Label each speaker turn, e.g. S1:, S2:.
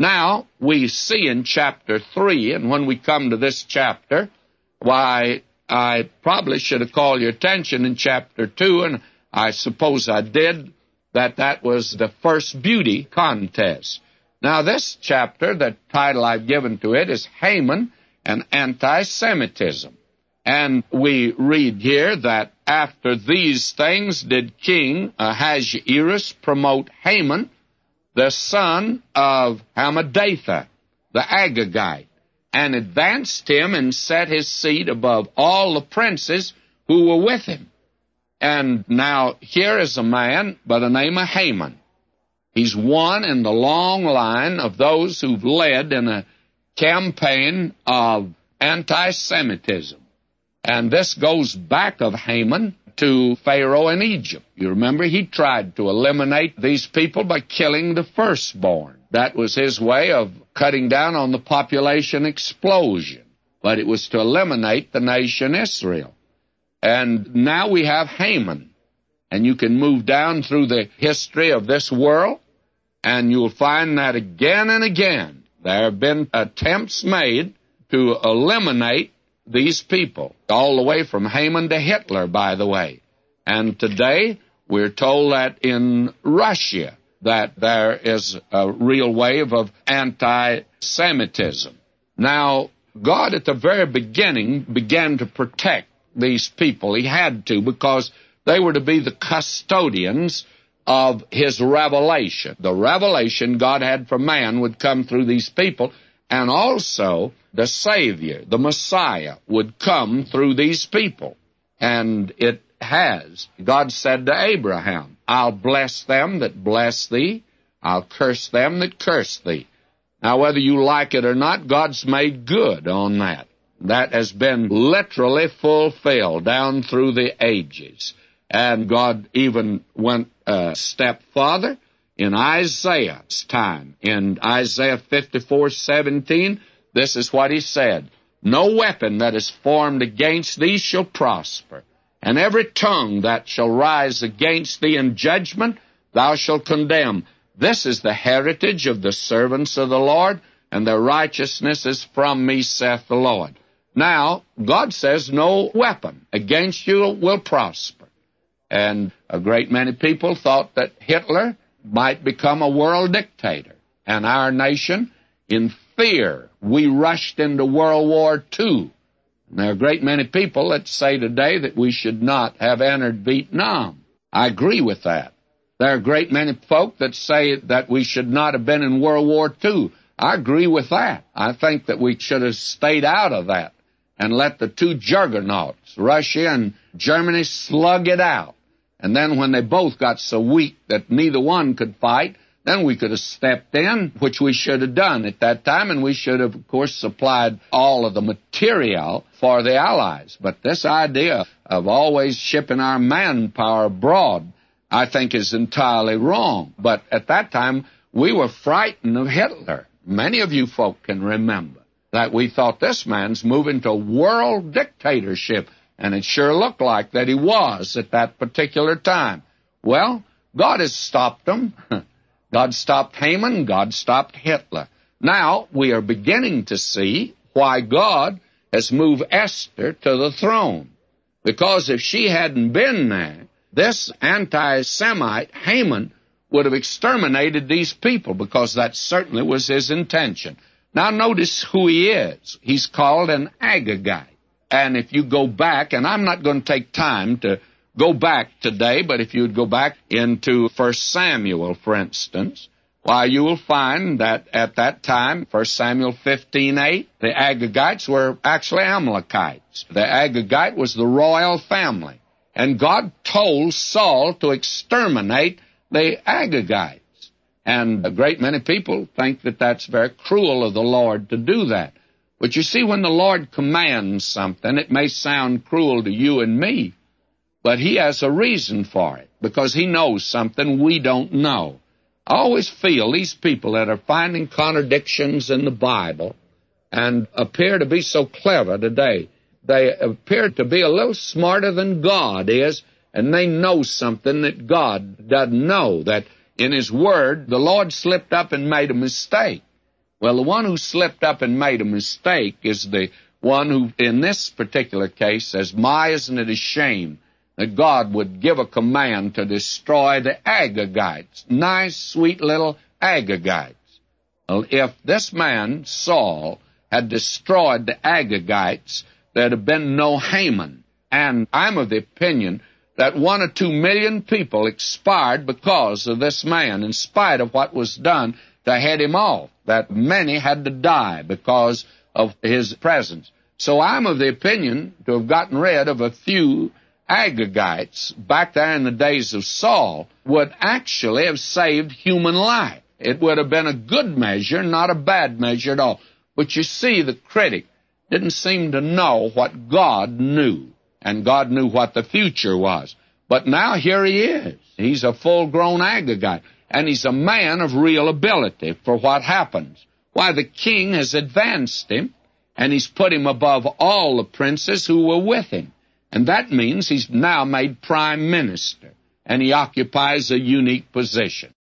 S1: Now, we see in chapter 3, and when we come to this chapter, why, I probably should have called your attention in chapter 2, and I suppose I did, that was the first beauty contest. Now, this chapter, the title I've given to it is Haman and Anti-Semitism. And we read here that after these things did King Ahasuerus promote Haman, the son of Hammedatha, the Agagite, and advanced him and set his seat above all the princes who were with him. And now here is a man by the name of Haman. He's one in the long line of those who've led in a campaign of anti-Semitism. And this goes back of Haman to Pharaoh in Egypt. You remember, he tried to eliminate these people by killing the firstborn. That was his way of cutting down on the population explosion. But it was to eliminate the nation Israel. And now we have Haman. And you can move down through the history of this world, and you'll find that again and again there have been attempts made to eliminate these people, all the way from Haman to Hitler, by the way. And today, we're told that in Russia that there is a real wave of anti-Semitism. Now, God at the very beginning began to protect these people. He had to, because they were to be the custodians of His revelation. The revelation God had for man would come through these people, and also the Savior, the Messiah, would come through these people. And it has. God said to Abraham, I'll bless them that bless thee, I'll curse them that curse thee. Now, whether you like it or not, God's made good on that. That has been literally fulfilled down through the ages. And God even went a step farther in Isaiah's time. In Isaiah 54:17, this is what he said, No weapon that is formed against thee shall prosper, and every tongue that shall rise against thee in judgment thou shalt condemn. This is the heritage of the servants of the Lord, and their righteousness is from me, saith the Lord. Now, God says no weapon against you will prosper. And a great many people thought that Hitler might become a world dictator. And our nation, in fear, we rushed into World War II. And there are a great many people that say today that we should not have entered Vietnam. I agree with that. There are a great many folk that say that we should not have been in World War II. I agree with that. I think that we should have stayed out of that and let the two juggernauts, Russia and Germany, slug it out. And then when they both got so weak that neither one could fight, then we could have stepped in, which we should have done at that time, and we should have, of course, supplied all of the material for the Allies. But this idea of always shipping our manpower abroad, I think, is entirely wrong. But at that time, we were frightened of Hitler. Many of you folk can remember that we thought this man's moving to world dictatorship, and it sure looked like that he was at that particular time. Well, God has stopped him. God stopped Haman. God stopped Hitler. Now, we are beginning to see why God has moved Esther to the throne. Because if she hadn't been there, this anti-Semite, Haman, would have exterminated these people, because that certainly was his intention. Now, notice who he is. He's called an Agagite. And if you go back, and I'm not going to take time to go back today, but if you would go back into 1 Samuel, for instance, why, you will find that at that time, 1 Samuel 15:8, the Agagites were actually Amalekites. The Agagite was the royal family. And God told Saul to exterminate the Agagites. And a great many people think that that's very cruel of the Lord to do that. But you see, when the Lord commands something, it may sound cruel to you and me, but He has a reason for it, because He knows something we don't know. I always feel these people that are finding contradictions in the Bible and appear to be so clever today, they appear to be a little smarter than God is, and they know something that God doesn't know, that in His Word, the Lord slipped up and made a mistake. Well, the one who slipped up and made a mistake is the one who, in this particular case, says, "My, isn't it a shame that God would give a command to destroy the Agagites?" Nice, sweet little Agagites. Well, if this man, Saul, had destroyed the Agagites, there'd have been no Haman. And I'm of the opinion that 1 or 2 million people expired because of this man, in spite of what was done to head him off, that many had to die because of his presence. So I'm of the opinion to have gotten rid of a few Agagites back there in the days of Saul would actually have saved human life. It would have been a good measure, not a bad measure at all. But you see, the critic didn't seem to know what God knew, and God knew what the future was. But now here he is. He's a full-grown Agagite, and he's a man of real ability for what happens. Why, the king has advanced him, and he's put him above all the princes who were with him. And that means he's now made prime minister, and he occupies a unique position.